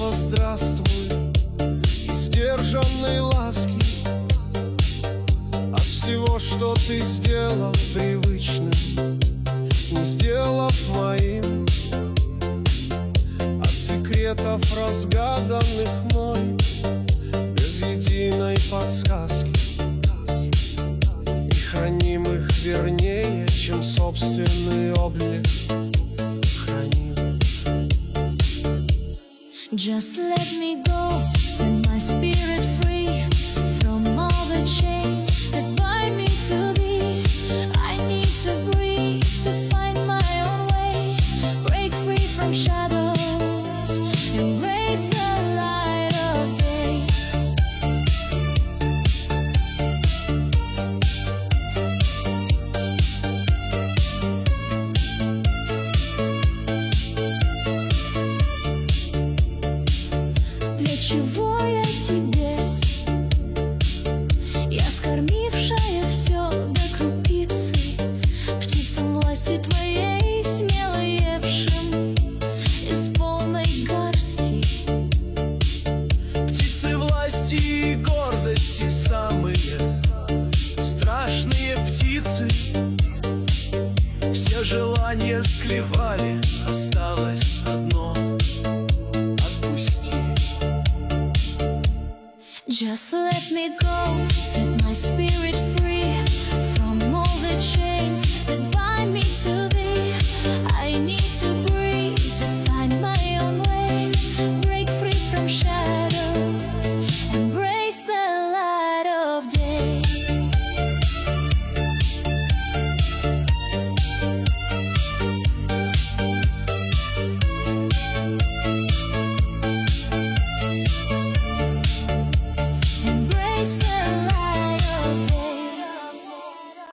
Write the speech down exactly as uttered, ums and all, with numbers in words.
еще здравствуй и сдержанной ласки от всего, что ты сделал привычным, не сделав моим, от секретов, разгаданных мной, без единой подсказки, и хранимых вернее, чем собственный облик храним. Just let me go, set my spirit free from all the chains that bind me to thee. I need to breathe, to find my own way, break free from shadows, embrace the light of day. Для чего я тебе? Я скормившая все до крупицы, птицам власти твоей смело евшим из полной горсти. Птицы власти и гордости самые страшные птицы, все желания склевали, осталось одно — отпусти. Just let me go, set my spirit free.